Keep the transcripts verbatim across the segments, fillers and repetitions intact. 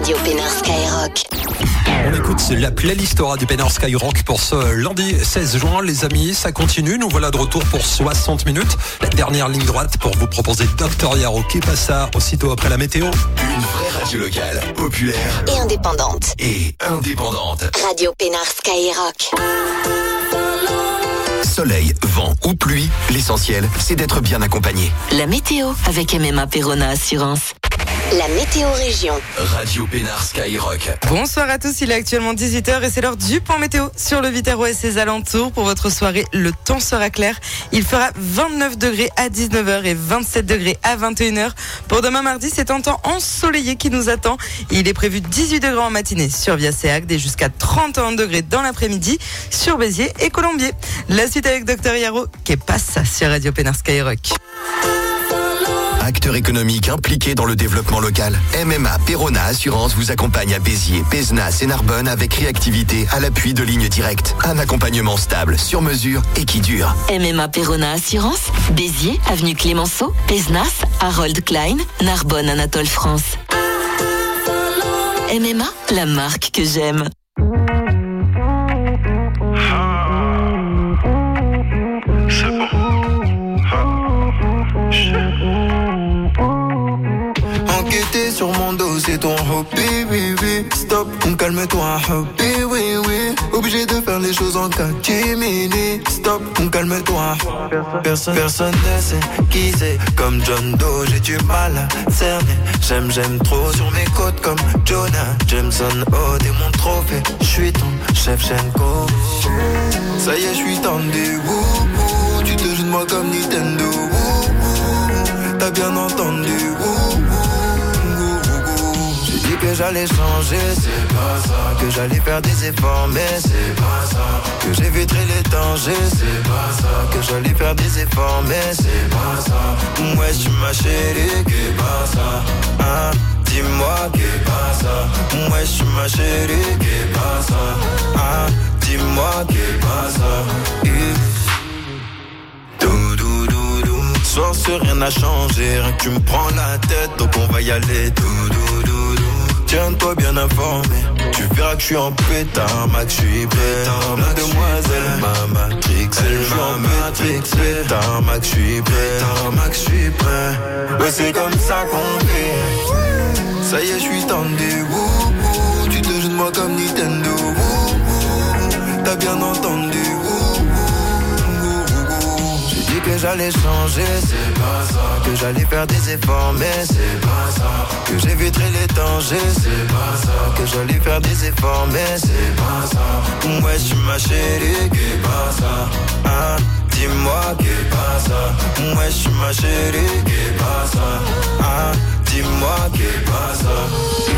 Radio Pénard Skyrock. On écoute la playlist Radio Pénard Skyrock pour ce lundi seize juin. Les amis, ça continue. Nous voilà de retour pour soixante minutes. La dernière ligne droite pour vous proposer Docteur Yaro. Qui passe ça aussitôt après la météo. Une vraie radio locale, populaire et indépendante. Et indépendante. Radio Pénard Skyrock. Soleil, vent ou pluie, l'essentiel, c'est d'être bien accompagné. La météo avec M M A Perona Assurance. La météo région. Radio Pénard Skyrock. Bonsoir à tous, il est actuellement dix-huit heures et c'est l'heure du point météo sur le Viterbo et ses alentours. Pour votre soirée, le temps sera clair. Il fera vingt-neuf degrés à dix-neuf heures et vingt-sept degrés à vingt et une heures. Pour demain mardi, c'est un temps ensoleillé qui nous attend. Il est prévu dix-huit degrés en matinée sur Viasséagde et jusqu'à trente et un degrés dans l'après-midi sur Béziers et Colombier. La suite avec Docteur Yaro qui passe sur Radio Pénard Skyrock. Acteur économique impliqué dans le développement local, M M A Perona Assurance vous accompagne à Béziers, Pézenas et Narbonne avec réactivité à l'appui de lignes directes. Un accompagnement stable, sur mesure et qui dure. M M A Perona Assurance, Béziers, avenue Clémenceau, Pézenas, Harold Klein, Narbonne, Anatole France. M M A, la marque que j'aime. Enquêter sur mon dos, c'est ton hobby, oui, oui. Stop, on calme-toi, hobby, oui, oui. Obligé de faire les choses en catimini. Stop, on calme-toi. Personne, personne ne sait qui c'est. Comme John Doe, j'ai du mal à cerner. J'aime, j'aime trop sur mes côtes comme Jonah Jameson. Oh, t'es mon trophée, j'suis ton Shevchenko. Ça y est, j'suis tendu, wouh, wouh. Tu te joues de moi comme Nintendo, wouh, wouh. T'as bien entendu, wouh. Que j'allais changer, c'est pas ça. Que j'allais faire des efforts, mais c'est pas ça. Que j'éviterais les dangers, c'est pas ça. Que j'allais faire des efforts, mais c'est pas ça. Ouais, tu ma chérie, qu'est pas ça. Hein? Dis-moi, qu'est pas ça. Ouais, tu ma chérie, qu'est pas ça. Hein? Dis-moi, qu'est pas ça. Dou dou dou dou. Soir, sur rien n'a changé, rien que tu me prends la tête, donc on va y aller. Dou dou dou. Tiens-toi bien informé, tu verras que je suis en pétard, Max, je suis prêt. Mademoiselle m'a matrixé, je suis en matrix, pétard, Max, je suis prêt. Max, je suis prêt. Ouais, c'est comme ça qu'on fait. Ça y est, je suis tendu, wouh, wouh. Tu te joues de moi comme Nintendo, wouh, wouh. T'as bien entendu, wouh, wouh, wouh. J'ai dit que j'allais changer, c'est pas ça. Que j'allais faire des efforts, mais c'est pas ça. Que j'éviterais les dangers, c'est pas ça. Que j'allais faire des efforts, mais c'est pas ça. Ouais, je suis ma chérie, qu'est pas ça. Hein? Dis-moi, qu'est pas ça. Ouais, je suis ma chérie, qu'est pas ça. Hein? Dis-moi, qu'est pas ça.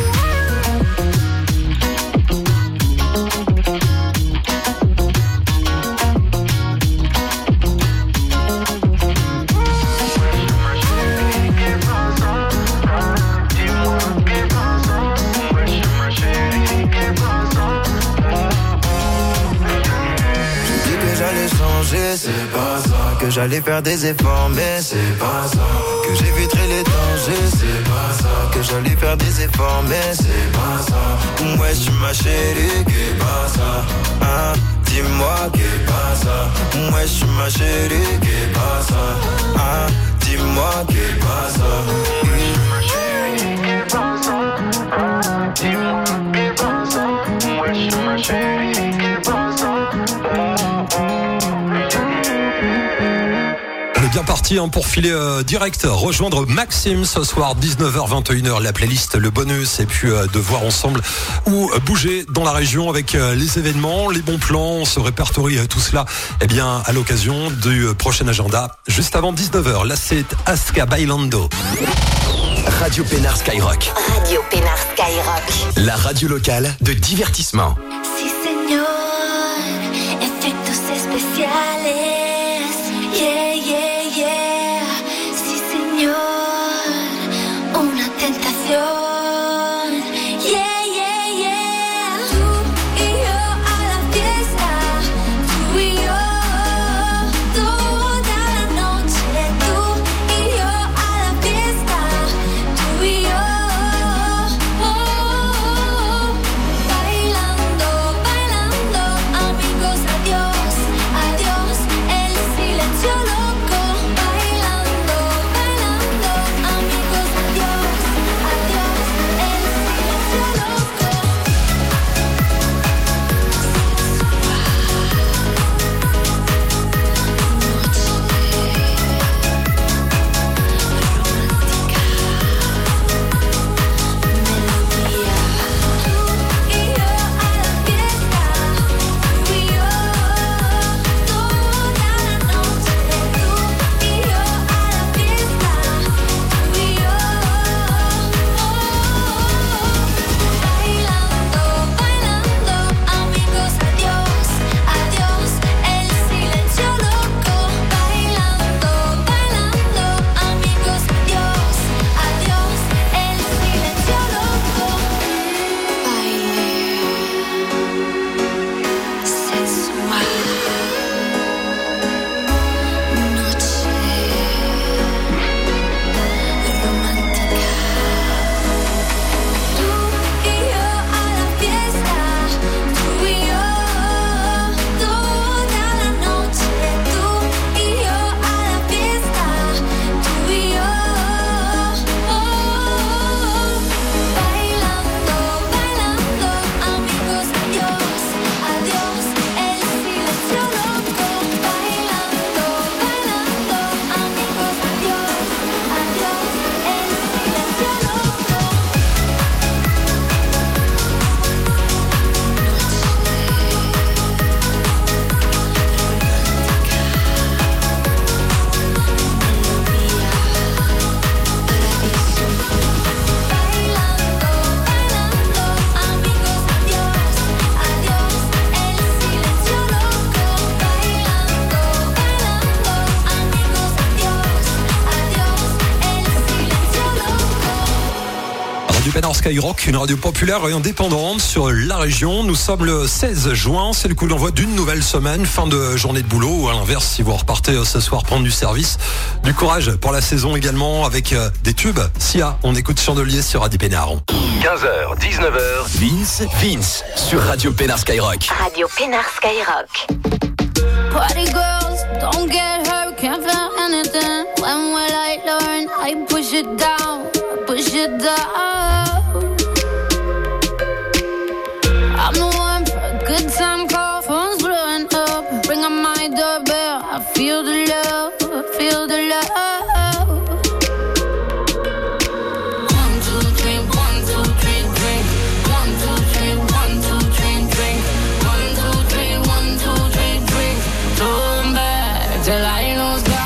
C'est pas ça. Que j'allais faire des efforts, mais c'est pas ça. Que j'éviterais les dangers, c'est pas ça. Que j'allais faire des efforts, mais c'est pas ça. Ouais, je suis ma chérie, qu'est pas ça. Hein? Dis-moi, qu'est pas ça. Ouais, je suis ma chérie, qu'est pas ça. Hein? Dis-moi, qu'est pas ça. Ma chérie, qu'est pas ça. Dis-moi, qu'est pas ça. Ouais, je suis ma chérie, qu'est pas ça. On est bien parti hein, pour filer euh, direct, rejoindre Maxime ce soir, dix-neuf heures vingt et une heures, la playlist, le bonus, et puis euh, de voir ensemble où euh, bouger dans la région avec euh, les événements, les bons plans. On se répertorie euh, tout cela eh bien, à l'occasion du euh, prochain agenda, juste avant dix-neuf heures. Là, c'est Aska Bailando. Radio Pénard Skyrock. Radio Pénard Skyrock. La radio locale de divertissement. Sí, señor. Efectos especiales. Yeah, yeah, yeah. Sí, señor. Una tentación. Yeah, yeah, yeah. Tú y yo a la fiesta. Tú y yo. Toda la noche. Tú y yo a la fiesta. Tú y yo. Oh. Skyrock, une radio populaire et indépendante sur la région. Nous sommes le seize juin, c'est le coup d'envoi d'une nouvelle semaine, fin de journée de boulot, ou à l'inverse, si vous repartez ce soir prendre du service, du courage pour la saison également, avec des tubes. Sia, on écoute Chandelier sur Radio Pénard. quinze heures, dix-neuf heures, Vince, Vince, sur Radio Pénard Skyrock. Radio Pénard Skyrock. Party girls, don't get hurt, can't feel anything. When will I learn? I push it down, push it down. I'm the one for a good time call, phone's blowing up. Bring on my doorbell, I feel the love, I feel the love. One, two, three, one, two, three, drink. One, two, three, one, two, three, drink. One, two, three, one, two, three, drink. Turn back till I lose God.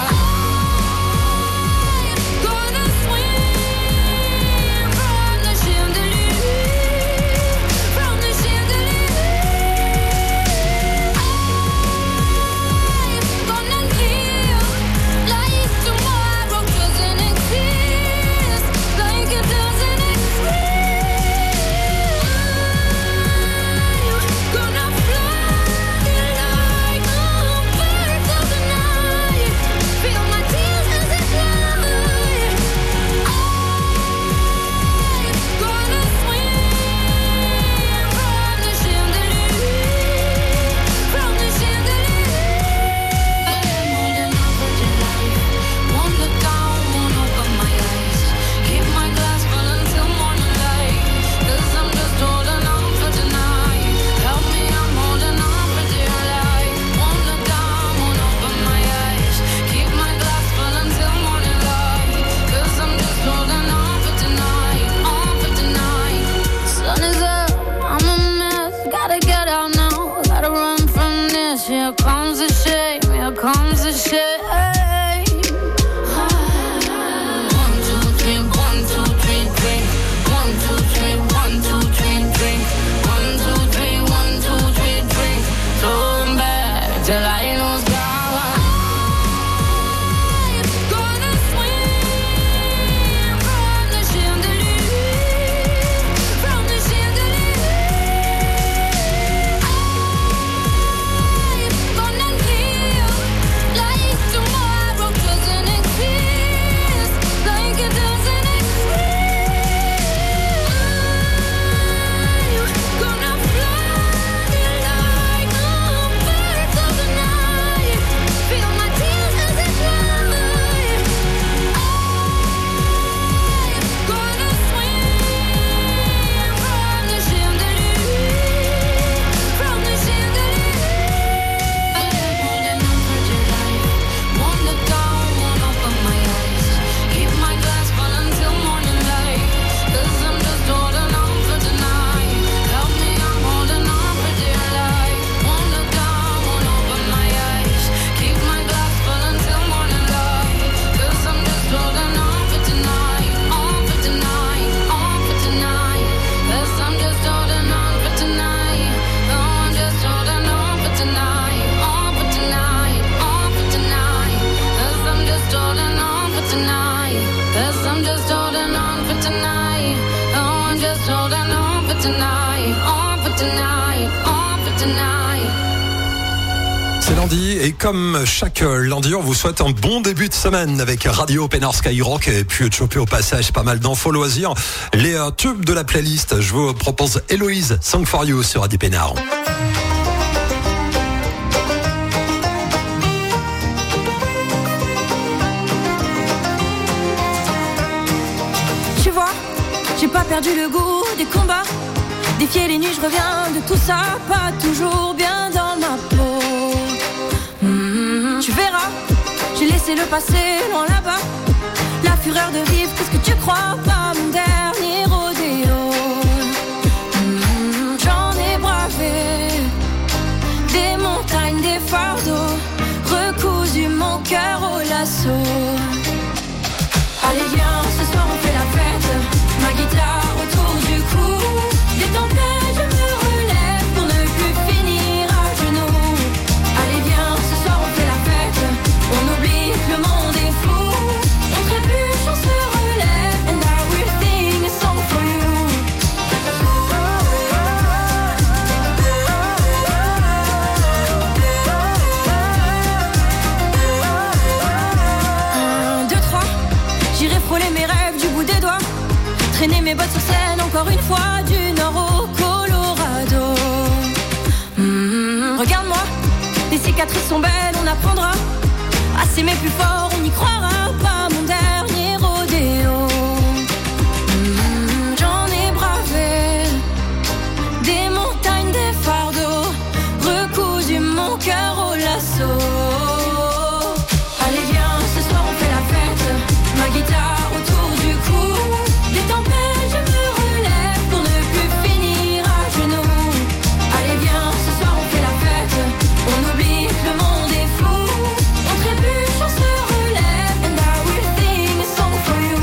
Here comes the shame, here comes the shame. One, two, three, one, two, three, drink. One, two, three, one, two, three, drink. One, two, three, one, two, three, drink. Turn back till I lose God. Gonna C'est lundi et comme chaque lundi, on vous souhaite un bon début de semaine avec Radio Pénard Skyrock et puis de choper au passage pas mal d'infos loisirs. Les euh, tubes de la playlist, je vous propose Héloïse, Song for You sur Radio Pénard. Tu vois, j'ai pas perdu le goût des combats. Défier les nuits, je reviens de tout ça, pas toujours bien dans ma peau. Mmh, tu verras, j'ai laissé le passé loin là-bas. La fureur de vivre, qu'est-ce que tu crois, pas mon dernier rodéo. Mmh, j'en ai bravé des montagnes, des fardeaux, recousu mon cœur au lasso. Allez viens, ce soir on fait la fête, ma guitare autour du cou. Des tempêtes, je me relève pour ne plus finir à genoux. Allez viens, ce soir on fait la fête, on oublie que le monde est fou. On trébuche, on se relève, and I will sing a song for you. Un, deux, trois, j'irai frôler mes rêves du bout des doigts. Traîner mes bottes sur scène encore une fois, du nord au Colorado. Mmh, regarde-moi, les cicatrices sont belles, on apprendra à s'aimer plus fort, on y croira, pas mon dernier rodéo. Mmh, j'en ai bravé des montagnes, des fardeaux, recousu mon cœur au lasso. Allez viens, ce soir on fait la fête, ma guitare autour du cou. Des tempêtes, je me relève pour ne plus finir à genoux. Allez viens, ce soir on fait la fête, on oublie que le monde est fou. On trébuche, on se relève, and I will sing a song for you.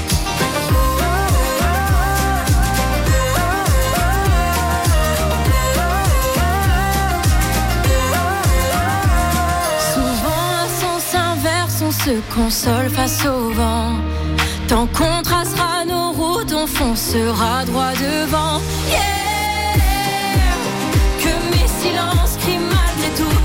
Souvent à sens inverse, on se console face au vent. Tant qu'on tracera nos routes, on foncera droit devant. Yeah, que mes silences crient malgré tout.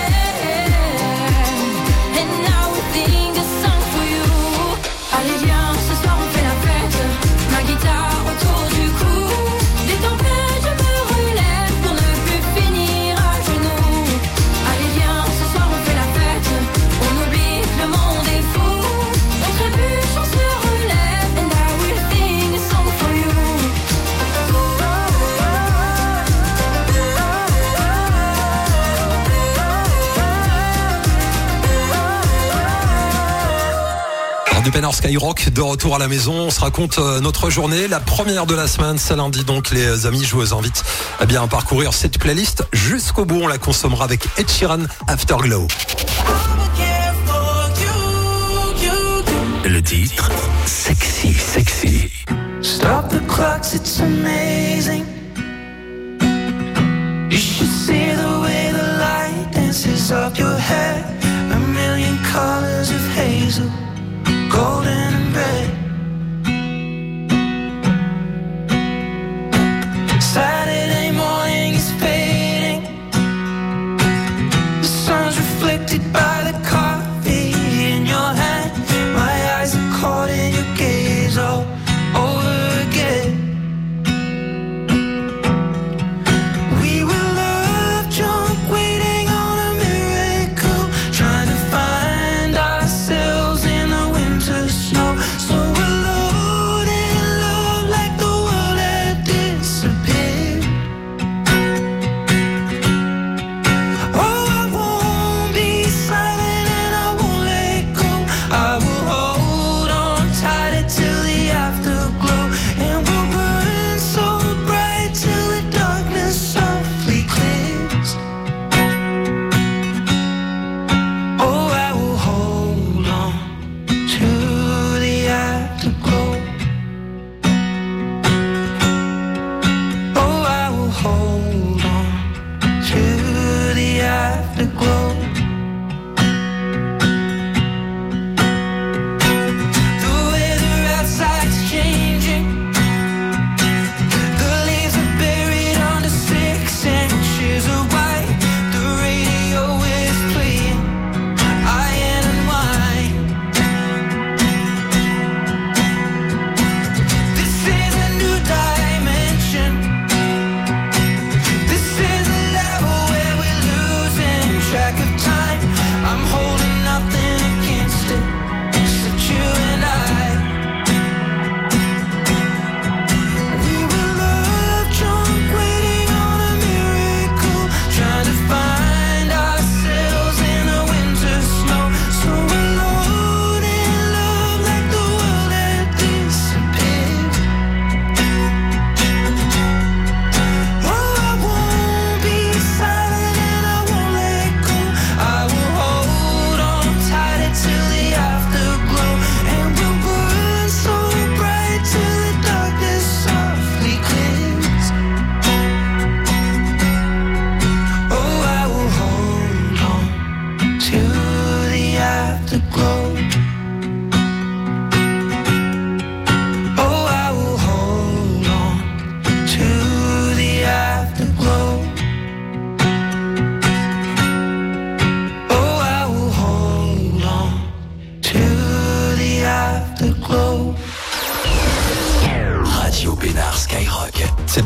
Yeah, and now we sing a song for you. Allez viens, ce soir on fait la fête, ma guitare autour du cou. Des tempêtes, je me relève pour ne plus finir à genoux. Allez viens, ce soir on fait la fête, on oublie que le monde est fou. On trébuche, on se relève, and I will sing a song for you. Du Pénard Skyrock, de retour à la maison, on se raconte euh, notre journée, la première de la semaine, c'est lundi, donc les amis, je vous invite à bien parcourir cette playlist jusqu'au bout, on la consommera avec Ed Sheeran, Afterglow. Le titre, Sexy, Sexy. Stop the clocks, it's amazing. You should see the way the light dances up your hair. A million colors of hazel, golden and red. Saturday morning is fading. The sun's reflected by the coffee in your hand. My eyes are caught in your gaze all over again. We were love drunk, waiting on a miracle, trying to find ourselves in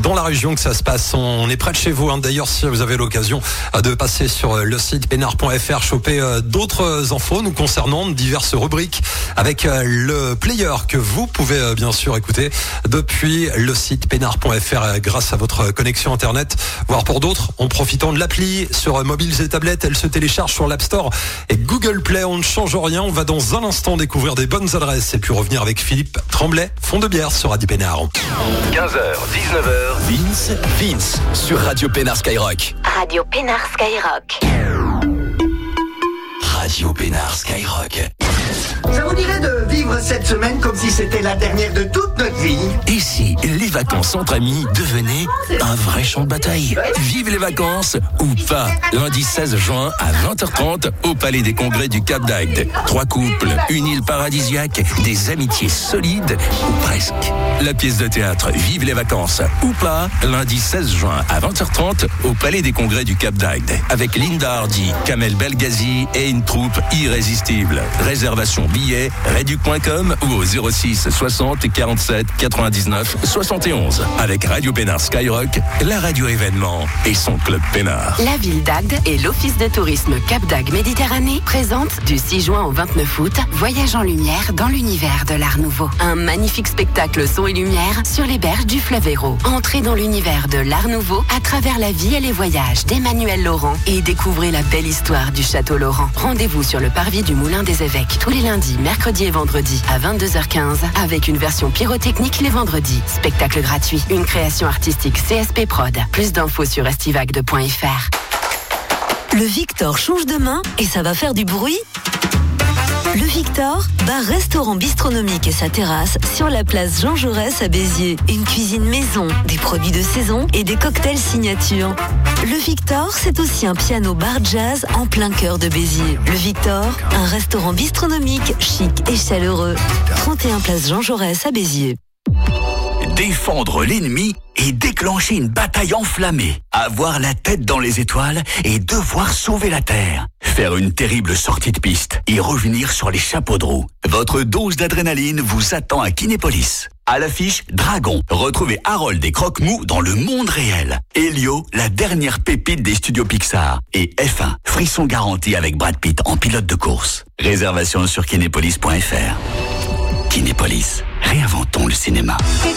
dans la région que ça se passe. On est près de chez vous. Hein. D'ailleurs, si vous avez l'occasion de passer sur le site pénard point f r, choper d'autres infos nous concernant, diverses rubriques avec le player que vous pouvez bien sûr écouter depuis le site pénard point f r grâce à votre connexion internet, voire pour d'autres en profitant de l'appli sur mobiles et tablettes. Elle se télécharge sur l'App Store et Google Play. On ne change rien. On va dans un instant découvrir des bonnes adresses et puis revenir avec Philippe Tremblay, fond de bière sur Radio Pénard. quinze heures, dix-neuf heures. Vince, Vince, sur Radio Pénard Skyrock. Radio Pénard Skyrock. Radio Pénard Skyrock. Ça vous dirait de vivre cette semaine comme si c'était la dernière de toute notre vie? Et si les vacances entre amis devenaient un vrai champ de bataille? Vive les vacances ou pas. Lundi seize juin à vingt heures trente au Palais des Congrès du Cap d'Agde. Trois couples, une île paradisiaque, des amitiés solides ou presque. La pièce de théâtre Vive les vacances ou pas, lundi seize juin à vingt heures trente au Palais des Congrès du Cap d'Agde. Avec Linda Hardy, Kamel Belghazi et une troupe irrésistible. Réservation billets, réduc point com ou au zéro six soixante quarante-sept quatre-vingt-dix-neuf soixante et onze. Avec Radio Pénard Skyrock, la radio événement et son club Pénard. La ville d'Agde et l'Office de tourisme Cap d'Agde Méditerranée présentent du six juin au vingt-neuf août Voyage en lumière dans l'univers de l'Art Nouveau. Un magnifique spectacle son et lumière sur les berges du fleuve Hérault. Entrez dans l'univers de l'Art Nouveau à travers la vie et les voyages d'Emmanuel Laurent et découvrez la belle histoire du Château Laurent. Rendez-vous sur le parvis du Moulin des Évêques tous les lundis, mercredis et vendredis à vingt-deux heures quinze avec une version pyrotechnique les vendredis. Spectacle gratuit, une création artistique C S P Prod. Plus d'infos sur estivagde point f r. Le Victor change de main et ça va faire du bruit. Le Victor, bar restaurant bistronomique et sa terrasse sur la place Jean Jaurès à Béziers. Une cuisine maison, des produits de saison et des cocktails signature. Le Victor, c'est aussi un piano bar jazz en plein cœur de Béziers. Le Victor, un restaurant bistronomique, chic et chaleureux. trente et un place Jean Jaurès à Béziers. Défendre l'ennemi et déclencher une bataille enflammée. Avoir la tête dans les étoiles et devoir sauver la Terre. Faire une terrible sortie de piste et revenir sur les chapeaux de roue. Votre dose d'adrénaline vous attend à Kinépolis. À l'affiche, Dragon. Retrouvez Harold et Croque-Mou dans le monde réel. Elio, la dernière pépite des studios Pixar. Et F un, frisson garanti avec Brad Pitt en pilote de course. Réservation sur kinépolis point f r. Kinépolis, réinventons le cinéma.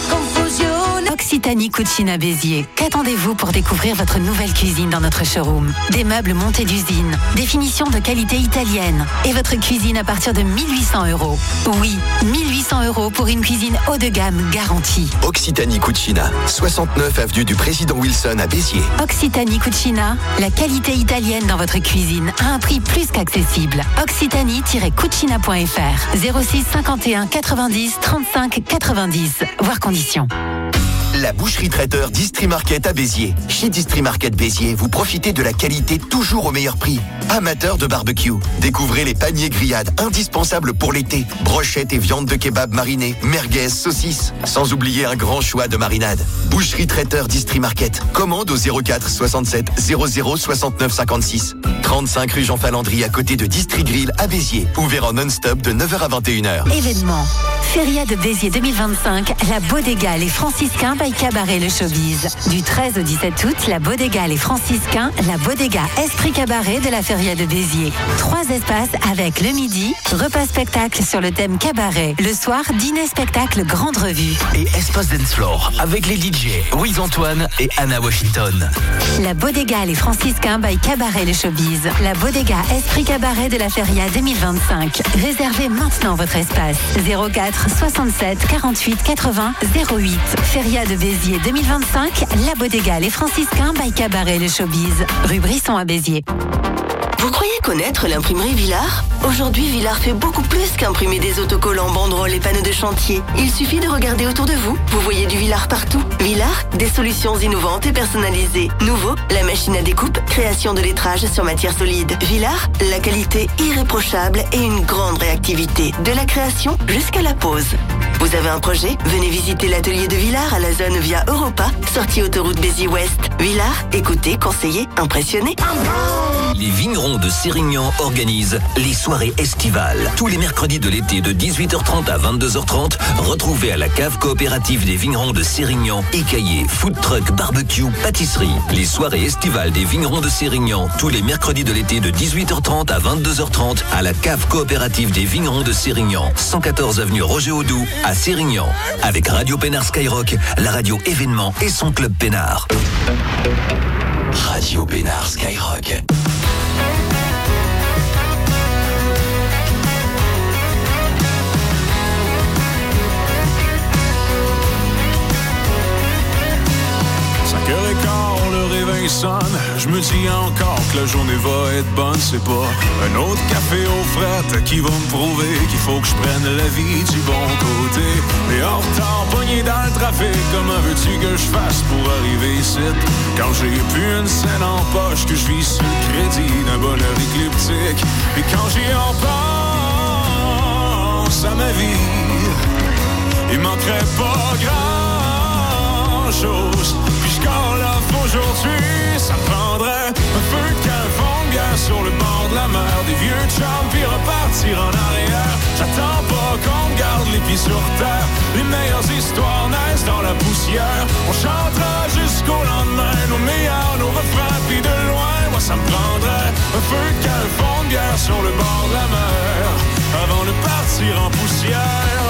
Occitanie Cucina Béziers. Qu'attendez-vous pour découvrir votre nouvelle cuisine dans notre showroom? Des meubles montés d'usine, des finitions de qualité italienne et votre cuisine à partir de mille huit cents euros. Oui, mille huit cents euros pour une cuisine haut de gamme garantie. Occitanie Cucina, soixante-neuf avenue du Président Wilson à Béziers. Occitanie Cucina, la qualité italienne dans votre cuisine à un prix plus qu'accessible. Occitanie tiret cucina point f r. zéro six cinquante et un quatre-vingt-dix trente-cinq quatre-vingt-dix. Voir conditions. La boucherie traiteur Distri Market à Béziers. Chez Distri Market Béziers, vous profitez de la qualité toujours au meilleur prix. Amateurs de barbecue, découvrez les paniers grillades indispensables pour l'été. Brochettes et viande de kebab marinée, merguez, saucisses. Sans oublier un grand choix de marinades. Boucherie traiteur Distri Market. Commande au zéro quatre soixante-sept zéro zéro soixante-neuf cinquante-six. trente-cinq rue Jean Falandry à côté de Distri Grill à Béziers. Ouvert en non-stop de neuf heures à vingt et une heures. Événement. Feria de Béziers deux mille vingt-cinq, la Bodega Les Franciscains by Cabaret Le Showbiz. Du treize au dix-sept août, la Bodega Les Franciscains, la Bodega Esprit Cabaret de la Feria de Béziers. Trois espaces avec le midi, repas spectacle sur le thème cabaret. Le soir, dîner spectacle grande revue. Et espace dance floor avec les D J Louise Antoine et Anna Washington. La Bodega Les Franciscains by Cabaret Le Showbiz. La Bodega Esprit Cabaret de la Feria deux mille vingt-cinq. Réservez maintenant votre espace. zéro quatre soixante-sept quarante-huit quatre-vingts zéro huit. Feria de Béziers deux mille vingt-cinq, la Bodega Les Franciscains by Cabaret Le Showbiz. Rue Brisson à Béziers. Vous croyez connaître l'imprimerie Villard? Aujourd'hui, Villard fait beaucoup plus qu'imprimer des autocollants, banderoles et panneaux de chantier. Il suffit de regarder autour de vous. Vous voyez du Villard partout. Villard, des solutions innovantes et personnalisées. Nouveau, la machine à découpe, création de lettrage sur matière solide. Villard, la qualité irréprochable et une grande réactivité. De la création jusqu'à la pose. Vous avez un projet? Venez visiter l'atelier de Villard à la zone via Europa, sortie autoroute Béziers-Ouest. Villard, écoutez, conseillez, impressionnez. Les vignerons de Sérignan organisent les soirées estivales. Tous les mercredis de l'été de dix-huit heures trente à vingt-deux heures trente, retrouvez à la cave coopérative des vignerons de Sérignan, écaillés, food truck, barbecue, pâtisserie. Les soirées estivales des vignerons de Sérignan, tous les mercredis de l'été de dix-huit heures trente à vingt-deux heures trente, à la cave coopérative des vignerons de Sérignan, cent quatorze avenue Roger Audoux, à Sérignan. Avec Radio Pénard Skyrock, la radio événement et son club Pénard. Radio Pénard Skyrock. cinq heures quinze, le réveil sonne. Je me dis encore que la journée va être bonne. C'est pas un autre café aux frettes qui va me prouver qu'il faut que je prenne la vie du bon côté. Mais en retard, pogné dans le trafic, comment veux-tu que je fasse pour arriver ici? Quand j'ai plus une scène en poche, que je vis sur le crédit d'un bonheur écliptique. Et quand j'y en pense à ma vie, il manquerait pas grand chose. Puis je call off aujourd'hui, ça me prendrait un feu de camp, fond de bière sur le bord de la mer, des vieux chums, puis repartir en arrière. J'attends pas qu'on me garde les pieds sur terre, les meilleures histoires naissent dans la poussière. On chantera jusqu'au lendemain, nos meilleurs, nos refrains, puis de loin, moi ça me prendrait un feu de camp, fond de bière sur le bord de la mer, avant de partir en poussière.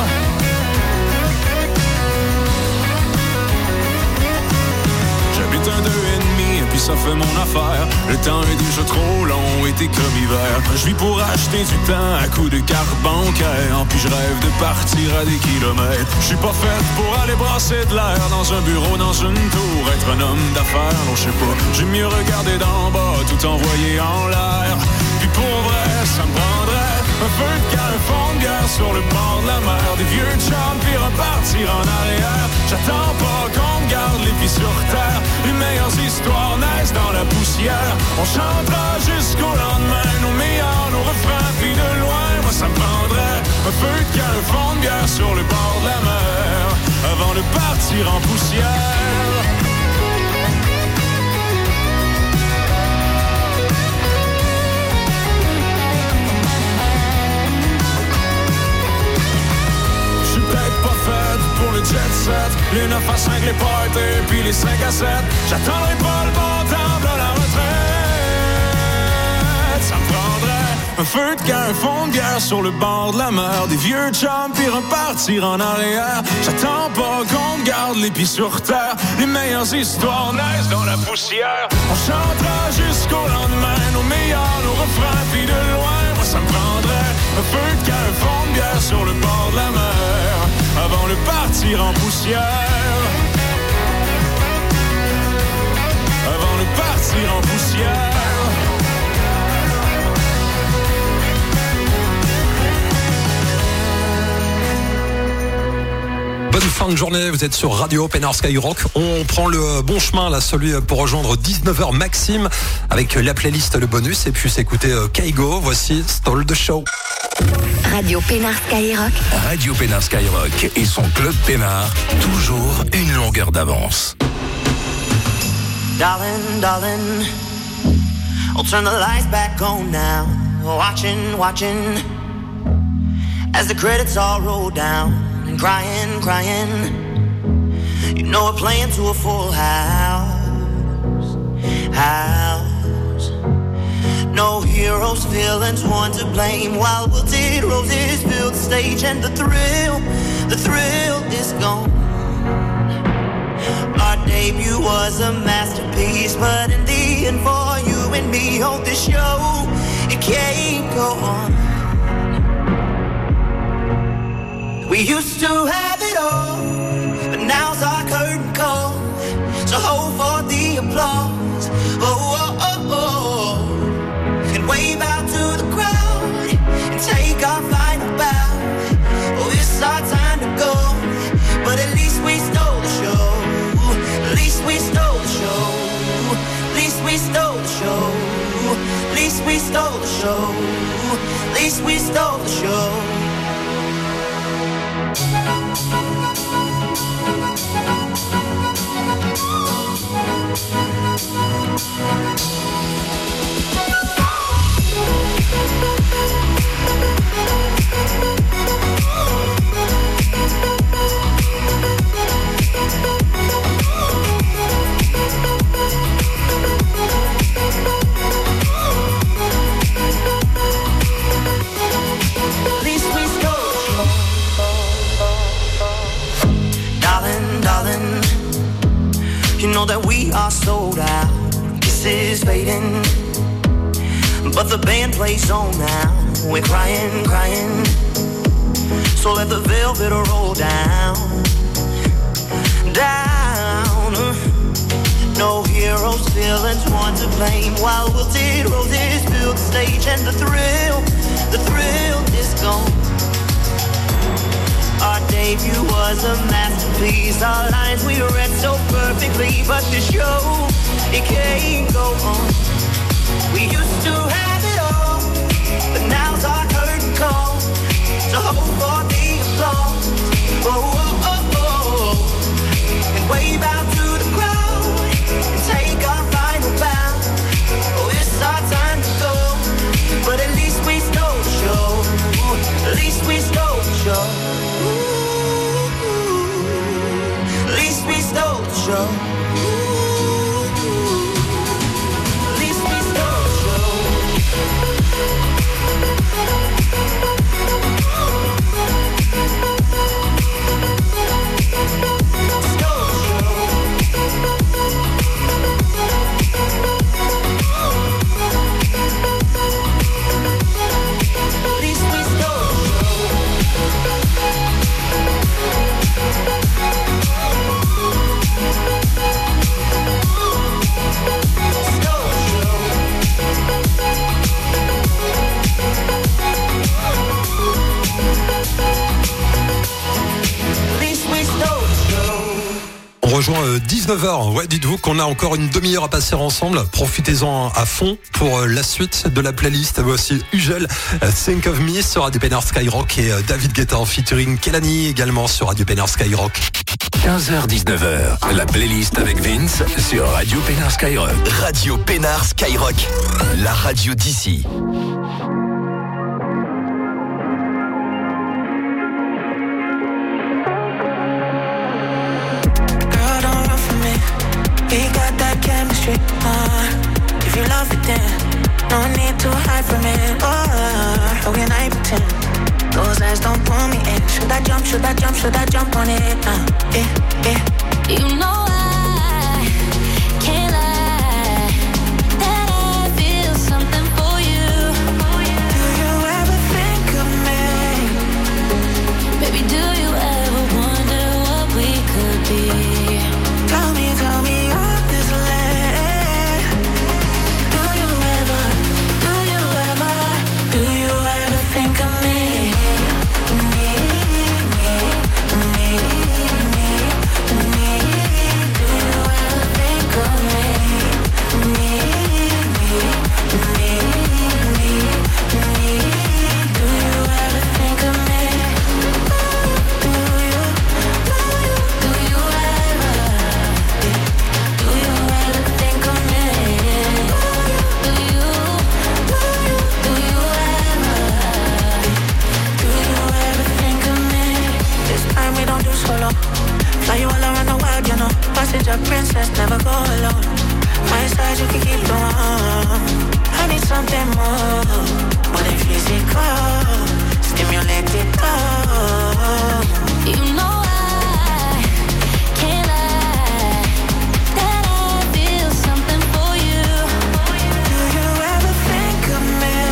J'habite un deux et demi et puis ça fait mon affaire. Le temps est déjà trop long, été comme hiver. Je vis pour acheter du temps à coups de carte bancaire. Puis je rêve de partir à des kilomètres. Je suis pas fait pour aller brasser de l'air dans un bureau, dans une tour, être un homme d'affaires. Non, je sais pas, j'aime mieux regarder d'en bas, tout envoyer en l'air. Puis pour vrai, ça me prendrait un feu de camp, un fond de bière sur le bord de la mer, des vieux chums, puis repartir en arrière. J'attends pas qu'on me garde les pieds sur terre, les meilleures histoires naissent dans la poussière. On chantera jusqu'au lendemain, nos meilleurs, nos refrains, puis de loin, moi ça me prendrait un feu de camp, un fond de bière sur le bord de la mer, avant de partir en poussière. Pour le jet set, les neuf à cinq, les parties, puis les cinq à sept. J'attendrai pas le bon temps de la retraite. Ça me prendrait un feu de camp, un fond de bière sur le bord de la mer, des vieux chums, puis repartir en arrière. J'attends pas qu'on me garde les pieds sur terre, les meilleures histoires naissent dans la poussière. On chantera jusqu'au lendemain, nos meilleurs, nos refrains, puis de loin, moi ça me prendrait un feu de camp, un fond de bière sur le bord de la mer, avant de partir en poussière. Avant de partir en poussière. Bonne fin de journée, vous êtes sur Radio Pénard Skyrock. On prend le bon chemin là, celui pour rejoindre dix-neuf heures Maxime avec la playlist le bonus et puis s'écouter Kaigo. Voici Stole the Show. Radio Pénard Skyrock. Radio Pénard Skyrock et son club Pénard, toujours une longueur d'avance. Darling, darling, I'll turn the lights back on now. Watching, watching, as the credits all roll down. And crying, crying, you know we're playing to a full house, house. No heroes, villains, one to blame. While wilted roses fill the stage, and the thrill, the thrill is gone. Our debut was a masterpiece, but in the end, for you and me, hold this show, it can't go on. We used to have it all, but now's our curtain call. So hold for the applause, oh, oh, oh, oh. And wave out to the crowd, and take our final bow. Oh, it's our time to go, but at least we stole the show. At least we stole the show. At least we stole the show. At least we stole the show. At least we stole the show. band plays on now. We're crying, crying. So let the velvet roll down, down. No heroes, villains, one to blame. While wilted roses fill the stage, and the thrill, the thrill is gone. Our debut was a masterpiece. Our lines we read so perfectly, but the show, it can't go on. We used to have it all, but now's our curtain call. So hope for the applause. Oh, oh, oh, oh. And wave out to the crowd and take our final bow. Oh, it's our time to go, but at least we stole the show. At least we stole the show. Ooh, at least we stole the show. At least we stole the show. On rejoint dix-neuf heures. Ouais, dites-vous qu'on a encore une demi-heure à passer ensemble. Profitez-en à fond pour la suite de la playlist. Voici Ugel, Think of Me sur Radio Pénard Skyrock et David Guetta en featuring Kelani également sur Radio Pénard Skyrock. quinze heures dix-neuf heures, la playlist avec Vince sur Radio Pénard Skyrock. Radio Pénard Skyrock, la radio d'ici. We got that chemistry, uh, if you love it then no need to hide from it, oh, how can I pretend? Those eyes don't pull me in. Should I jump, should I jump, should I jump on it, uh, yeah, yeah. You know I can't lie, that I feel something for you. Do you ever think of me? Baby, do you ever wonder what we could be? Tell me, tell me all this land. Do you ever, do you ever, do you ever think of me? Me, me, me, me, me. Do you ever think of me? Me, me, me, me, me. Do you ever think of me? Do you, do you, do you ever? Do you ever think of me? Do you, do you, do you ever? Do you ever think of me? This time we don't do solo. Fly you all around the world, you know. Passage of princess, never go alone. My side you can keep the warm. I need something more, more than physical. Stimulate it all. You know I can't lie, that I feel something for you. Do you ever think of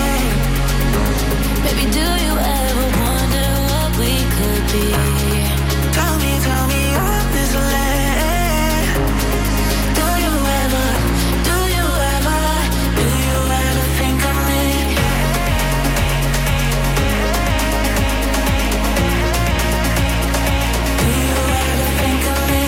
me? Baby, do you ever wonder what we could be? Tell me, tell me all this land. Do you ever, do you ever, do you ever think of me? Do you ever think of me?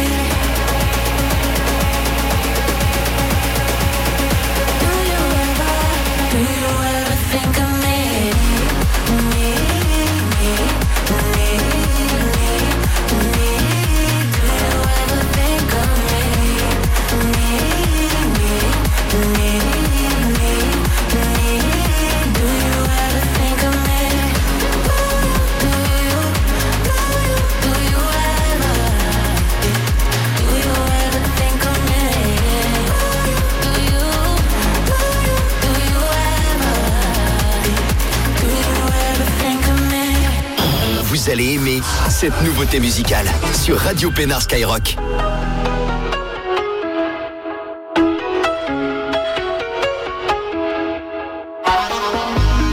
Do you ever, do you ever think of me? Me, me, me, me, me. Do you ever think of me? Me, me, me, me, me. Do you ever think of me? Do you, do you, do you ever? Do you ever think of me? Do you, do you, do you ever? Do you ever think of me? Vous allez aimer cette nouveauté musicale sur Radio Pénard Skyrock.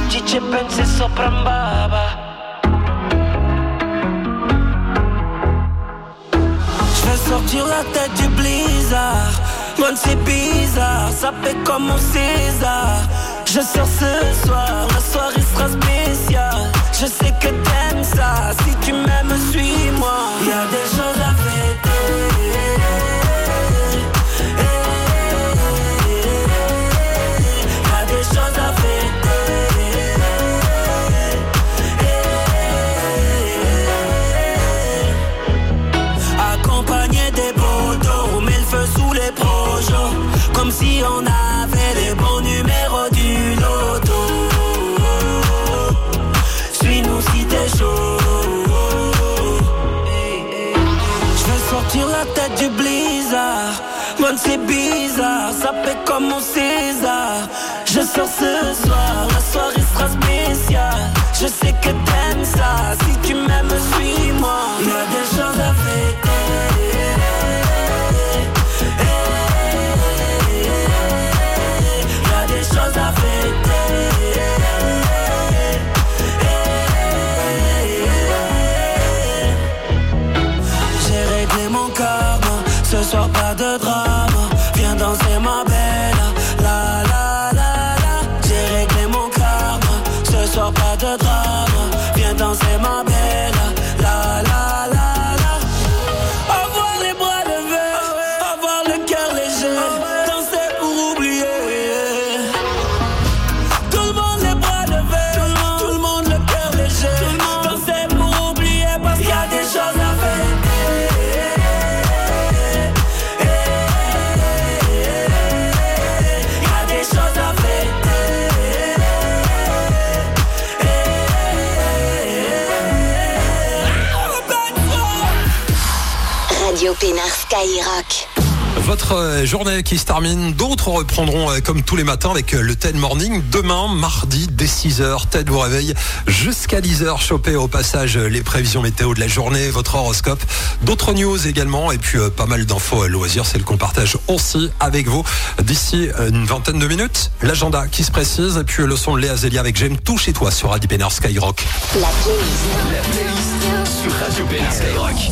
oggi ci pensi sopra un baba. Je vais sortir la tête du blizzard. Man c'est bizarre, ça fait comme mon César. Je sors ce soir, la soirée sera spéciale. Je sais que t'aimes ça, si tu m'aimes suis-moi. Y'a des choses à fêter. Y'a des choses à fêter. Accompagné des poteaux, on met le feu sous les projets. Comme si on avait les bons numéros du loto. Suis-nous si t'es chaud. Je vais sortir la tête du blizzard. Man c'est bizarre, ça fait comme mon César. Je sors ce soir, la soirée sera spéciale. Je sais que t'aimes ça, si tu m'aimes suis-moi. Y'a des choses à fêter. Y'a des choses à fêter. J'ai réglé mon karma, ce soir pas de drame. Viens danser ma belle, la la la la. J'ai réglé mon karma, ce soir pas de drame. Viens danser ma belle, la la la la. Avoir les bras levés, avoir le cœur léger. Danser pour oublier. Tout le monde les bras levés, tout le monde le cœur léger. Danser pour oublier parce qu'il y a des choses à faire. Radio Pénard Skyrock. Votre journée qui se termine, d'autres reprendront comme tous les matins avec le T E D Morning. Demain, mardi, dès six heures, T E D vous réveille jusqu'à dix heures. Chopez au passage les prévisions météo de la journée, votre horoscope, d'autres news également, et puis euh, pas mal d'infos loisirs, c'est le qu'on partage aussi avec vous. D'ici une vingtaine de minutes, l'agenda qui se précise, et puis le son de Léa Zélia avec J'aime tout chez toi sur Radio Pénard Skyrock. La playlist. La playlist sur Radio Pénard Skyrock.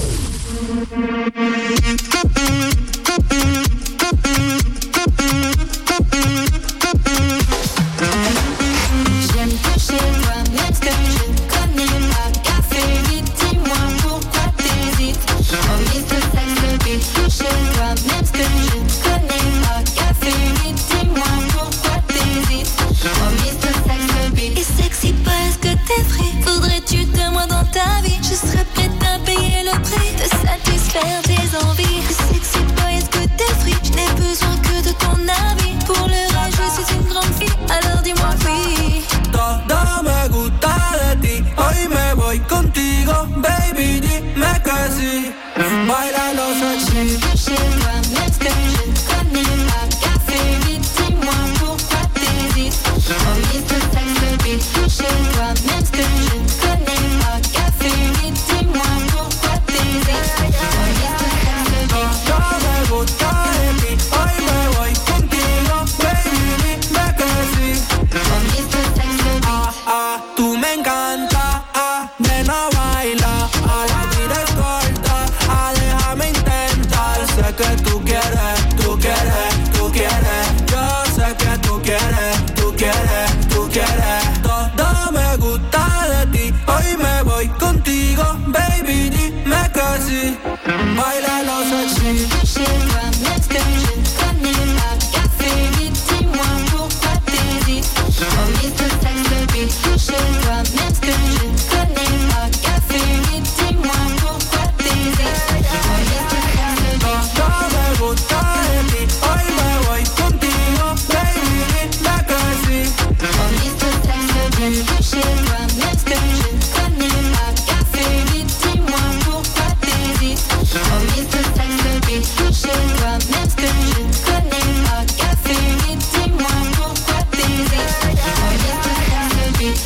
J'aime toucher toi, même ce que je connais pas. Café, vite, dis-moi pourquoi t'hésites. Oh, mister Sex Beat, toucher toi, même ce que je connais pas. Café, vite, dis-moi pourquoi t'hésites. Oh, mister Sex Beat. Et sexy pas, est-ce que t'es free? Faudrait-tu de moi dans ta vie? Je serais prête à payer le prix de satisfaire tes envies. Sexy boy, est-ce que t'es free? Je n'ai besoin que de ton avis. Pour le rage, je suis une grande fille, alors dis-moi oui. Todo me gusta de ti, hoy me voy contigo, baby, dime que sí. Bailalo sexy. Chez toi, même ce que je connais pas. Café, vite, dis-moi pourquoi t'hésites. Oh, mister Sex Beat, chez toi, même ce que je connais pas. Café, vite, dis-moi pourquoi t'hésites. Oh, mister Sex Beat. Todo me gusta de ti, hoy me voy contigo, baby, dime que sí. Oh, mister Sex Beat. Ah, ah, tú me encanta, ah, nena baila, a la vida es corta, ah, déjame intentar. Sé que tú quieres, tú quieres, tú quieres, yo sé que tú quieres, tú quieres, tú quieres. Todo me gusta de ti, hoy me voy contigo, baby, dime que sí. Bailalo sexy. Chez toi, même ce que je connais pas. Café, vite, dis-moi pourquoi t'hésites. Oh, mister Sex Beat, chez toi, même ce que je connais pas. Café, vite, dis-moi pourquoi t'hésites. Oh, mister Sex Beat. Todo me gusta de ti, hoy me voy contigo, baby, dime que sí. Oh, mister Sex Beat, chez toi, même ce que je connais pas. Café, vite, dis-moi pourquoi t'hésites. Oh, mister Sex Beat, chez toi, même ce que je connais pas. Café, vite, dis-moi pourquoi t'hésites. Oh, mister Sex Beat.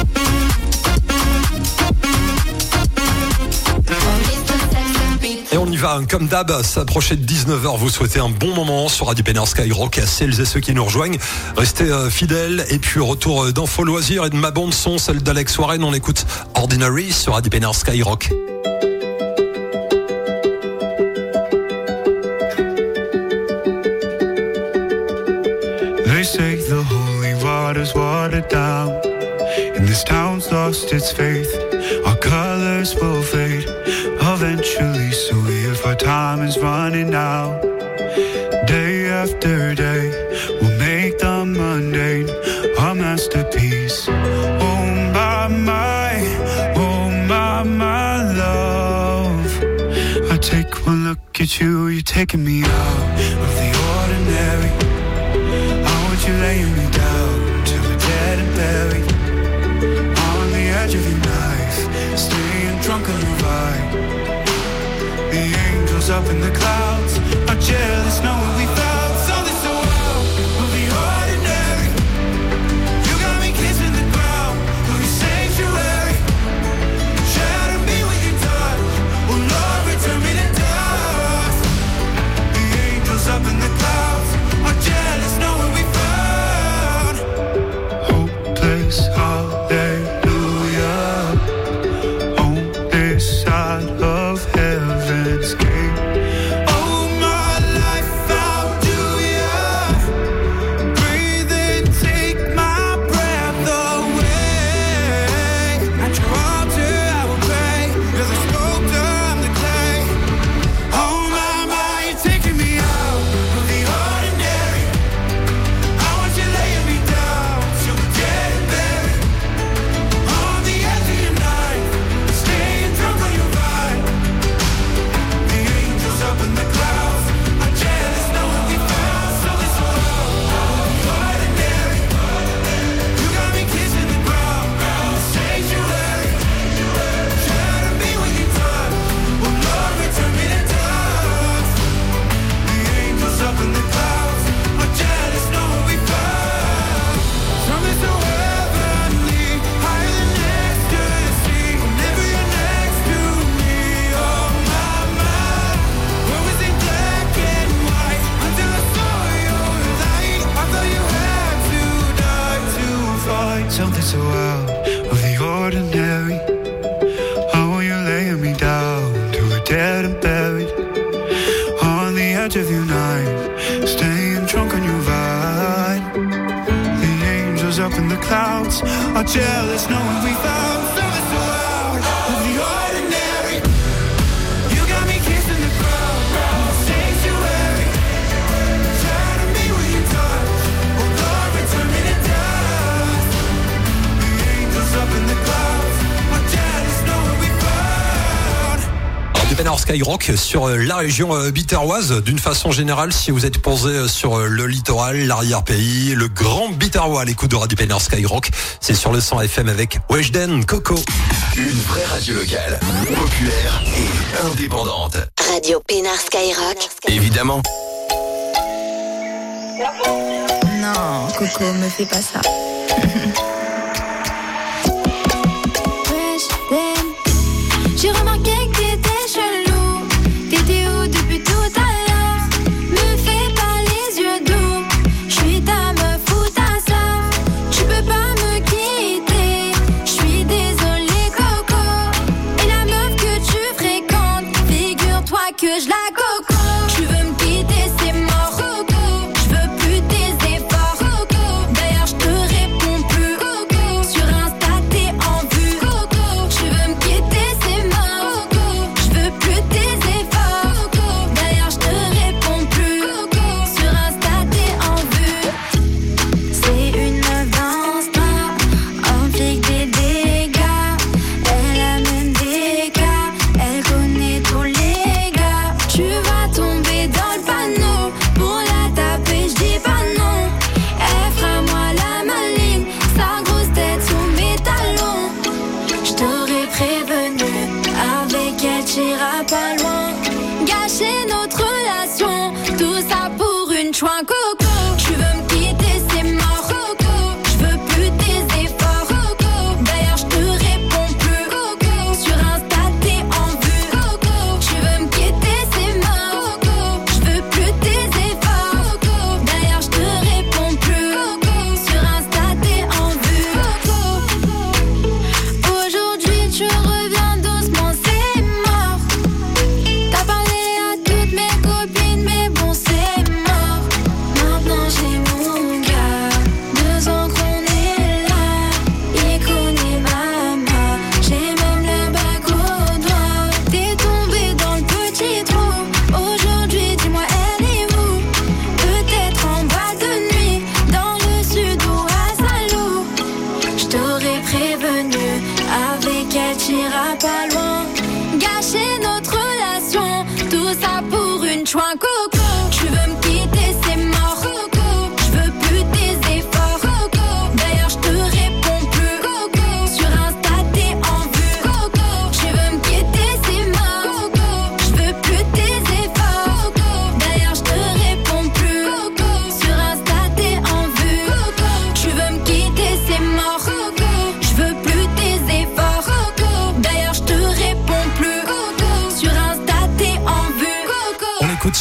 Oh, mister Sex Beat. Et on y va, comme d'hab, s'approcher de dix-neuf heures. Vous souhaitez un bon moment sur Radio Pénard Skyrock à celles et ceux qui nous rejoignent. Restez euh, fidèles. Et puis, retour d'Info Loisirs et de ma bande son, celle d'Alex Warren. On écoute Ordinary sur Radio Pénard Skyrock. They say the holy water's watered down, and this town's lost its faith. Our colors will fade eventually, so if our time is running out, day after day, we'll make the mundane our masterpiece. Oh my, my, oh my, my love, I take one look at you, you're taking me out of the ordinary. You're laying me down till we're dead and buried on the edge of your knife, staying drunk on your ride. The angels up in the clouds are jealous knowing we found something so wild. We'll be ordinary. You got me kissing the ground, we'll be sanctuary. Shatter me with your touch, oh Lord, return me to dust. The angels up in the clouds are jealous knowing we found hallelujah on this side of heaven's gate. Oh, my life, how do ya breathe and take my breath away? At your altar I will pray, you're the sculptor, I'm the clay. Oh my, my, you're taking me out of the ordinary. I want you laying me down till we're dead and buried on the edge of your knife, staying drunk on your ride. The angels up in the clouds are jealous knowing we found something so ordinary. You got me kissing the ground, sanctuary. Shatter me with your touch, oh Lord, return me to dust. The angels up in the clouds are jealous knowing we found something so heavenly, higher than ecstasy. Whenever you're next to me, oh my, my. Where was it black and white until I saw your light? I thought you had to die to fight something so out of the ordinary. How are you laying me down till we're dead and buried on the edge of your knife, staying drunk on your ride. The angels up in the clouds are jealous knowing we found something so out of the ordinary. You got me kissing the ground, sanctuary. Shatter me with your touch, oh Lord, return me to dust. The angels up in the clouds are jealous knowing we found. Du Pénard Skyrock sur la région euh, biterroise. D'une façon générale, si vous êtes posé sur euh, le littoral, l'arrière-pays, le grand Biterrois à l'écoute de Radio Pénard Skyrock, c'est sur le cent F M avec Weshden, Coco. Une vraie radio locale, populaire et indépendante. Radio Pénard Skyrock. Évidemment. Non, Coco, me fais pas ça. J'ai remarqué que t'étais chelou. T'étais où depuis tout à l'heure? Me fais pas les yeux doux. J'suis ta meuf ou ta sœur. Tu peux pas me quitter. J'suis désolée Coco. Et la meuf que tu fréquentes, figure-toi que je la coco. Tu veux me quitter, c'est mort Coco. J'veux plus tes efforts Coco. D'ailleurs j'te réponds plus Coco.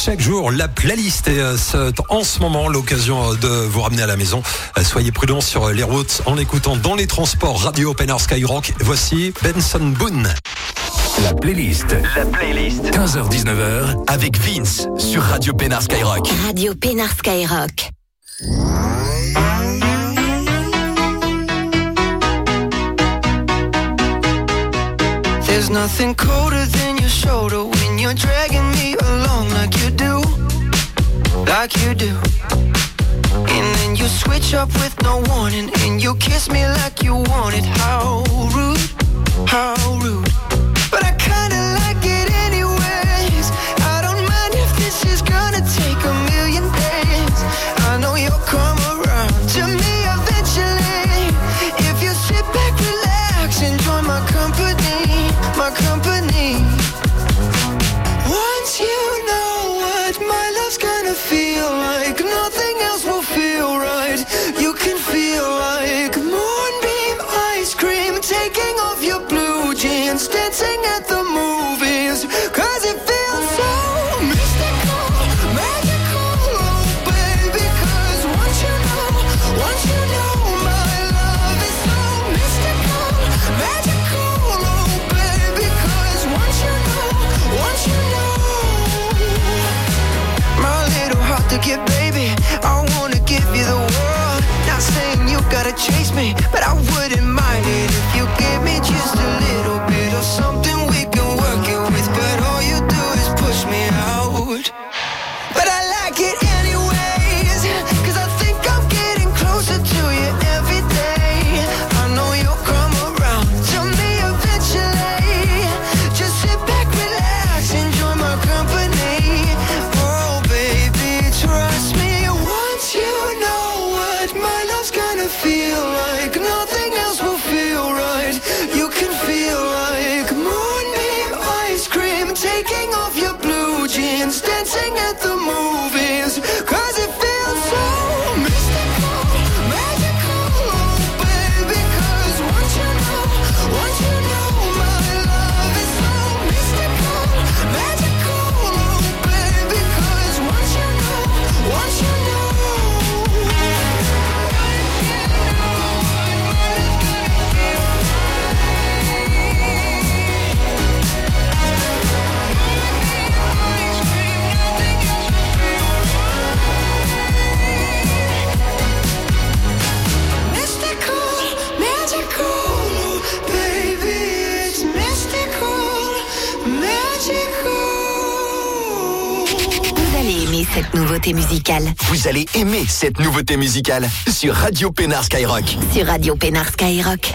chaque jour la playlist et euh, c'est en ce moment l'occasion de vous ramener à la maison. Euh, soyez prudents sur les routes en écoutant dans les transports Radio Open Air Skyrock. Voici Benson Boone. La playlist. La playlist. quinze heures dix-neuf heures. Avec Vince sur Radio Pénard Skyrock. Radio Pénard Skyrock. There's nothing colder than your shoulder when you're dragging me along like you do, like you do. And then you switch up with no warning and you kiss me like you want it. How rude, how rude. But I kinda like it anyways. I don't mind if this is gonna take a million days. I know you'll come around to me eventually. If you sit back, relax, enjoy my company, my company. Once you know what my love's gonna feel like, nothing else will feel right. You can feel like moonbeam ice cream, taking off your blue jeans, dancing at the movies, cause it feels so mystical, magical, oh baby, cause once you know, once you know my love is so mystical, magical, oh baby, cause once you know, once you know, my little heart to get, baby, I wanna give you the world, not saying you gotta chase me, but I wouldn't mind it if you give me just a little bit of something we can work it with, but all you do is push me out. But I like it anyways, cause I think I'm getting closer to you every day. I know you'll come around to me eventually. Just sit back, relax, enjoy my company. Oh baby, trust me, once you know what my love's gonna feel like, nothing else will feel right. You can feel like moonbeam ice cream, taking off your blue jeans, dancing at the movies, cause it feels so mystical, magical, oh baby, cause once you know, once you know my love is so mystical, magical, oh baby, cause once you know, once you know. Vous allez aimer cette nouveauté musicale. Vous allez aimer cette nouveauté musicale sur Radio Pénard Skyrock. Sur Radio Pénard Skyrock.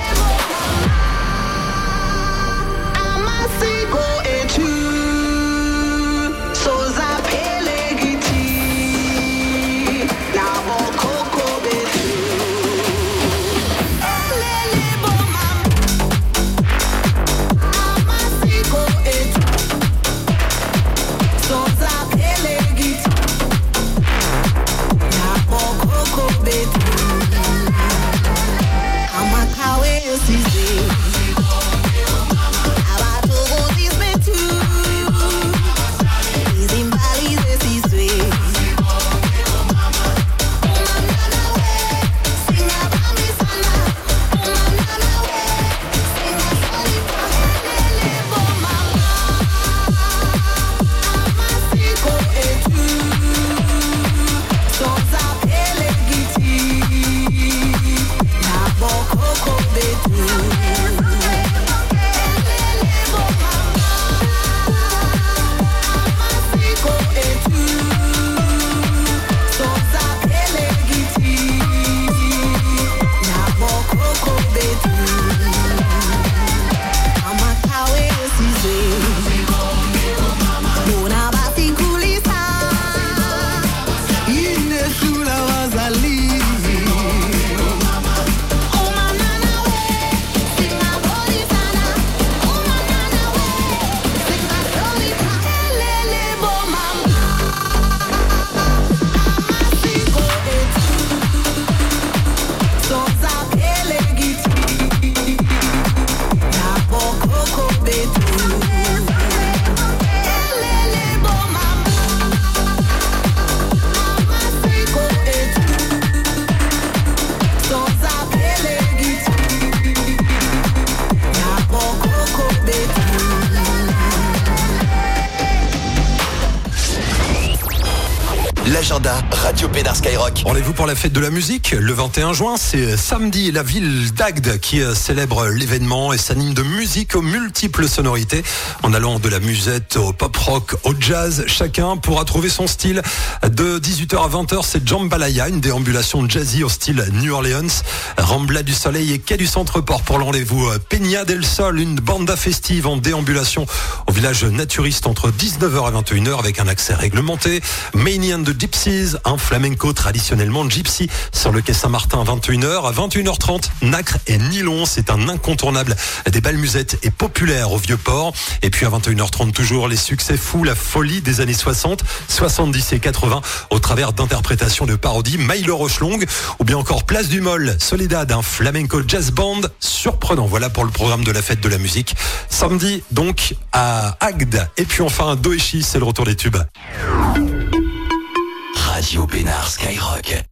I'm a cowboy, l'agenda Radio Pénard Skyrock. Rendez-vous pour la fête de la musique, le vingt et un juin, c'est samedi, la ville d'Agde qui célèbre l'événement et s'anime de musique aux multiples sonorités, en allant de la musette au pop rock, au jazz. Chacun pourra trouver son style. De dix-huit heures à vingt heures, c'est Jambalaya, une déambulation jazzy au style New Orleans. Rambla du Soleil et Quai du Centre-Port pour le rendez-vous. Peña del Sol, une banda festive en déambulation au village naturiste entre dix-neuf heures et vingt et une heures avec un accès réglementé. Mania and the Gypsies, un flamenco traditionnellement gypsy sur le quai Saint-Martin à vingt et une heures. À vingt et une heures trente, Nacre et Nylon, c'est un incontournable des belles musettes et populaire au Vieux-Port. Et puis à vingt et une heures trente toujours, les succès fous, la folie des années soixante, soixante-dix et quatre-vingts au travers d'interprétations de parodies, Milo Rochelong ou bien encore Place du Mol, Soledad, un flamenco jazz band surprenant. Voilà pour le programme de la fête de la musique. Samedi donc à Agde. Et puis enfin Doeshi, c'est le retour des tubes. Radio Pénard Skyrock.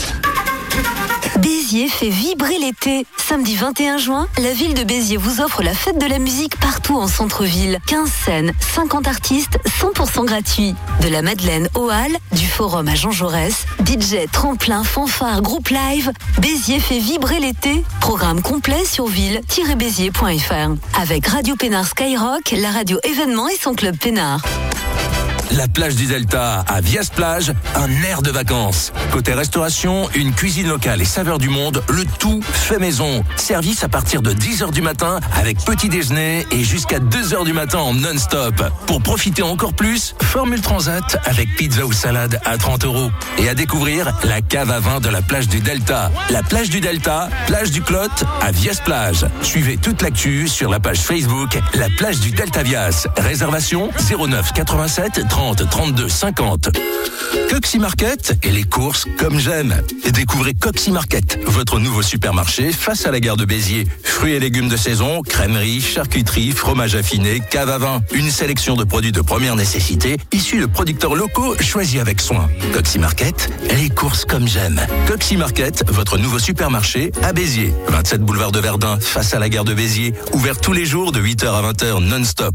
Béziers fait vibrer l'été. Samedi vingt et un juin, la ville de Béziers vous offre la fête de la musique partout en centre-ville. quinze scènes, cinquante artistes, cent pour cent gratuits. De la Madeleine au Hall, du Forum à Jean Jaurès, D J, tremplin, fanfare, groupe live. Béziers fait vibrer l'été. Programme complet sur ville tiret béziers point f r. Avec Radio Pénard Skyrock, la radio événement et son club Pénard. La plage du Delta à Vias Plage, un air de vacances. Côté restauration, une cuisine locale et saveurs du monde, le tout fait maison. Service à partir de dix heures du matin avec petit déjeuner et jusqu'à deux heures du matin en non-stop. Pour profiter encore plus, Formule Transat avec pizza ou salade à trente euros. Et à découvrir la cave à vin de la plage du Delta. La plage du Delta, plage du Clot à Vias Plage. Suivez toute l'actu sur la page Facebook, la plage du Delta Vias. Réservation zéro neuf quatre-vingt-sept trente trente-deux cinquante. Coxy Market et les courses comme j'aime. Découvrez Coxy Market, votre nouveau supermarché face à la gare de Béziers. Fruits et légumes de saison, crèmerie, charcuterie, fromage affiné, cave à vin. Une sélection de produits de première nécessité issus de producteurs locaux choisis avec soin. Coxy Market, les courses comme j'aime. Coxy Market, votre nouveau supermarché à Béziers. vingt-sept boulevard de Verdun, face à la gare de Béziers. Ouvert tous les jours de huit heures à vingt heures non-stop.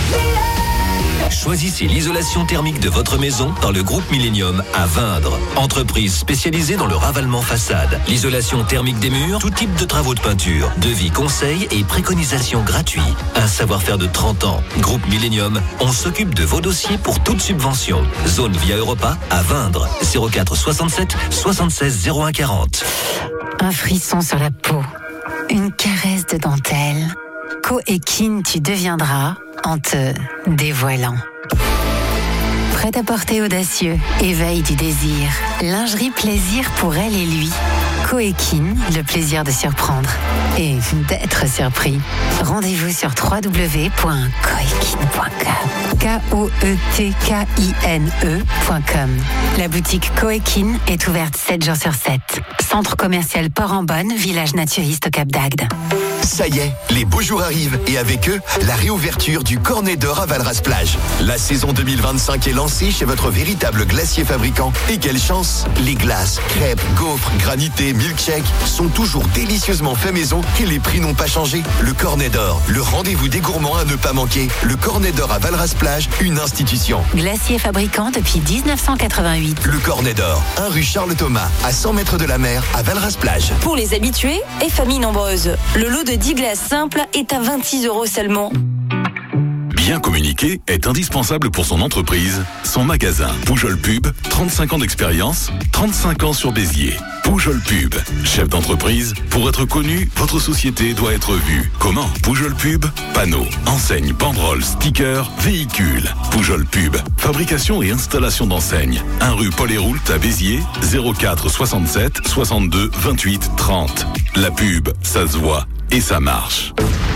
Choisissez l'isolation thermique de votre maison dans le groupe Millennium à Vindre. Entreprise spécialisée dans le ravalement façade, l'isolation thermique des murs, tout type de travaux de peinture, devis, conseils et préconisations gratuits. Un savoir-faire de trente ans. Groupe Millennium, on s'occupe de vos dossiers pour toute subvention. Zone Via Europa à Vindre. zéro quatre soixante-sept soixante-seize zéro un quarante. Un frisson sur la peau, une caresse de dentelle. Co-Ekin, tu deviendras en te dévoilant. Prêt-à-porter audacieux, éveil du désir, lingerie plaisir pour elle et lui. Co-Ekin, le plaisir de surprendre et d'être surpris. Rendez-vous sur w w w point coekin point com. K O E T K I N E point com. La boutique Co-Ekin est ouverte sept jours sur sept. Centre commercial Port-en-Bonne, village naturiste au Cap d'Agde. Ça y est, les beaux jours arrivent et avec eux, la réouverture du Cornet d'Or à Valras-Plage. La saison deux mille vingt-cinq est lancée chez votre véritable glacier fabricant. Et quelle chance! Les glaces, crêpes, gaufres, granités, milkshakes sont toujours délicieusement faits maison et les prix n'ont pas changé. Le Cornet d'Or, le rendez-vous des gourmands à ne pas manquer. Le Cornet d'Or à Valras-Plage, une institution. Glacier fabricant depuis dix-neuf cent quatre-vingt-huit. Le Cornet d'Or, un rue Charles Thomas, à cent mètres de la mer, à Valras-Plage. Pour les habitués et familles nombreuses, le lot de dix glaces simples est à vingt-six euros seulement. Bien communiquer est indispensable pour son entreprise, son magasin. Poujol Pub, trente-cinq ans d'expérience, trente-cinq ans sur Béziers. Poujol Pub, chef d'entreprise, pour être connu, votre société doit être vue. Comment? Poujol Pub, panneaux, enseignes, banderoles, stickers, véhicules. Poujol Pub, fabrication et installation d'enseignes. un rue Paul Héroult à Béziers, zéro quatre soixante-sept soixante-deux vingt-huit trente. La pub, ça se voit et ça marche.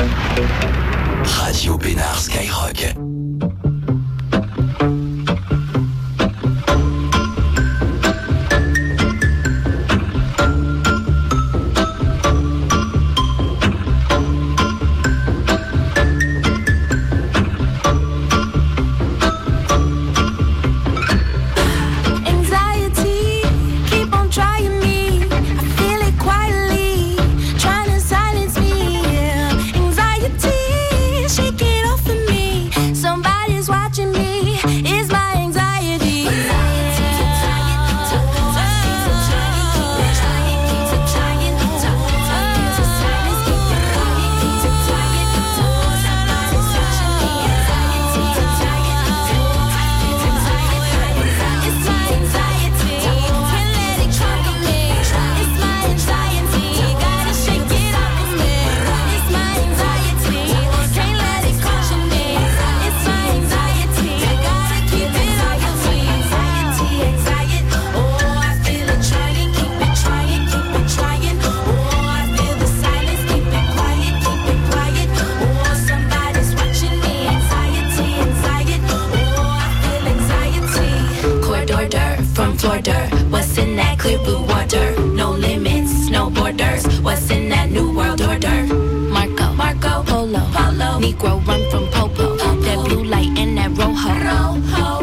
Radio Pénard Skyrock. Shake it off of me. So orders. What's in that new world order? Marco, Marco, Polo, Polo, Negro run from Popo. Popo. That blue light in that Rojo, Rojo.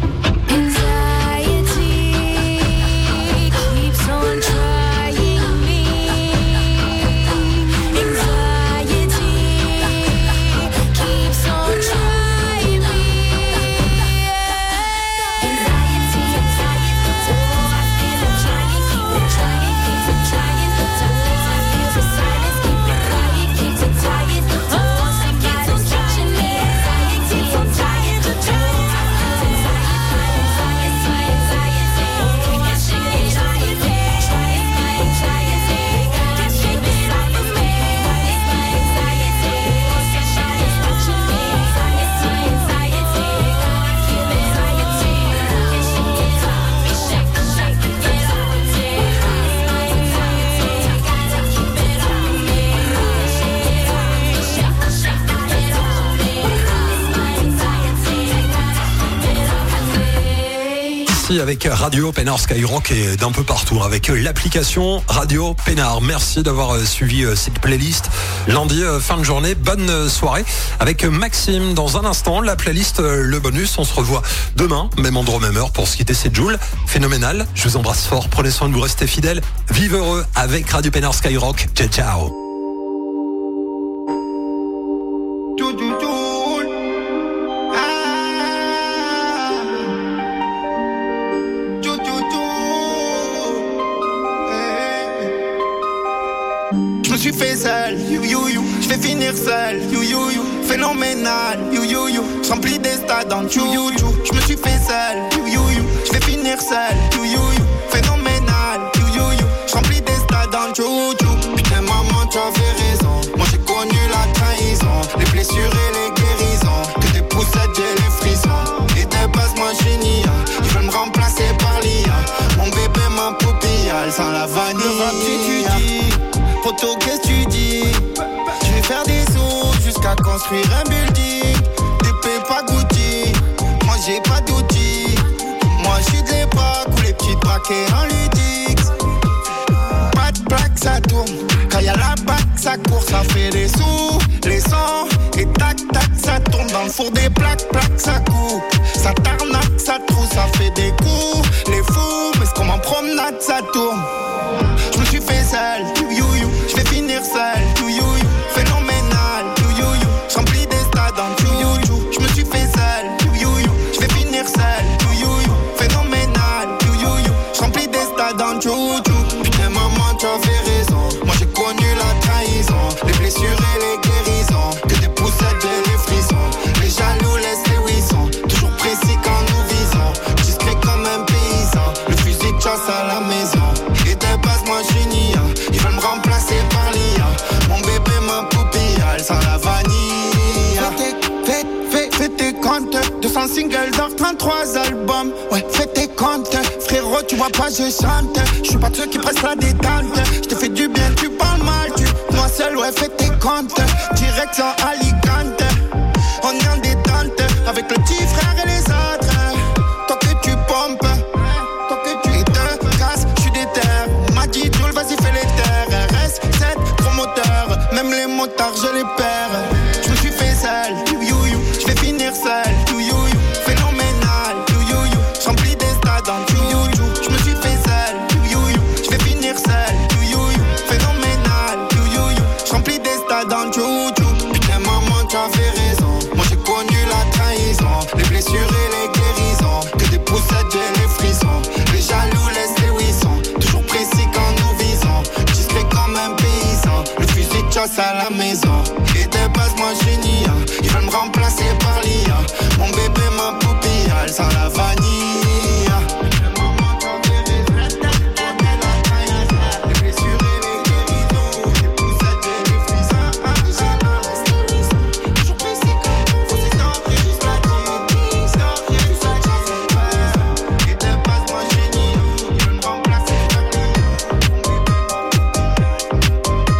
Avec Radio Pénard Skyrock et d'un peu partout avec l'application Radio Pénard. Merci d'avoir suivi cette playlist. Lundi, fin de journée, bonne soirée avec Maxime. Dans un instant, la playlist, le bonus. On se revoit demain, même endroit, même heure pour se quitter. C'est Joule. Phénoménal. Je vous embrasse fort. Prenez soin de vous, restez fidèles. Vive heureux avec Radio Pénard Skyrock. Ciao, ciao. Je suis fait seul, you you you, je vais finir seul, you you you, phénoménal, you you you, je remplis des stades en you you you, je me suis fait seul, you you you, je vais finir seul, you you you, phénoménal, you you you, je remplis des stades en you you. Putain maman tu avais raison, moi j'ai connu la trahison, les blessures et les guérisons, que des poussettes j'ai les frissons, et de base moi génie, ils veulent me remplacer par l'I A, mon bébé ma poupille, sans la vanille. Le rap tu dis Poto, qu'est-ce que tu dis? Je vais faire des sous jusqu'à construire un building. Des pépas Gucci, moi j'ai pas d'outils. Moi j'suis de l'époque où les petites braquées en ludix. Pas de plaque, ça tourne. Quand y'a la bac, ça court, ça fait des sous. Les sons, et tac, tac, ça tourne. Dans le four des plaques, plaques, ça coupe. Ça tarnaque, ça trouve, ça fait des coups. Les fous, mais ce qu'on m'en promenade, ça tourne. Je me suis fait seul, you you you, je vais finir seul, you you you, phénoménal, you you you, je remplis des stades en you you you, je me suis fait seul, you you you, je vais finir seul, you you you, phénoménal, you you you, je remplis des stades en you you. Putain maman tu avais raison, moi j'ai connu la trahison, les blessures et les guérisons, que des poussettes j'ai les frissons, les jaloux laissent les wissons, toujours précis quand nous visons, discret comme un paysan, le fusil de chasse à la maison. Moi génie, ils veulent me remplacer par l'I A. Mon bébé ma poupille, sans la vanille. Fais tes, fais, fais, fais tes comptes. deux cents singles d'or, trente-trois albums. Ouais, fais tes comptes. Frérot, tu vois pas, je chante. Je suis pas de ceux qui pressent la détente. Je te fais du bien, tu parles mal. Tu, moi seul, ouais, fais tes comptes. Direction Alicante. On est en détente. Avec le petit frère et les autres. Toi que tu pompes. Toi que tu te casses, je suis déter. Dit Joule, vas-y fais les terres. R S sept, promoteur. Même les motards je les perds. Je me suis fait seul, you you you, je vais finir seul, you you you, phénoménal, you you you, je remplis des stades en you you you. Je me suis fait seul, you you you, je vais finir seul, you you you, phénoménal, you you you, je remplis des stades en you you. Putain maman tu avais raison, moi j'ai connu la trahison, les blessures et les guérisons, que des poussettes j'ai les frissons, les jaloux laissent les wissons, toujours précis quand nous visons, discret comme un paysan, le fusil de chasse à la maison. Et de base moi génie, ils veulent me remplacer par l'I A, mon bébé ma poupille, sans la vanille.